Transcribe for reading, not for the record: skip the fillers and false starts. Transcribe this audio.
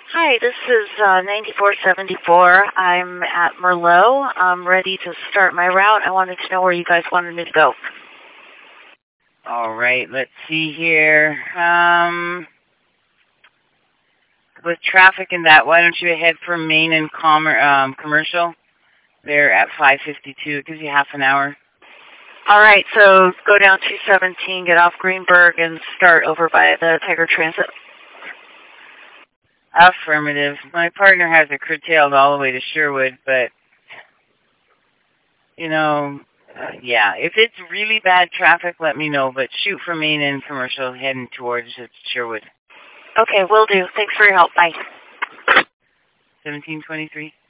Hi, this is 9474. I'm at Merlot. I'm ready to start my route. I wanted to know where you guys wanted me to go. All right, let's see here. With traffic and that, why don't you head for Main and Commercial? They're at 5:52. It gives you half an hour. All right, so go down 217, get off Greenberg, and start over by the Tiger Transit. Affirmative. My partner has it curtailed all the way to Sherwood, but, yeah, if it's really bad traffic, let me know, but shoot for Main and Commercial heading towards Sherwood. Okay, will do. Thanks for your help. Bye. 1723.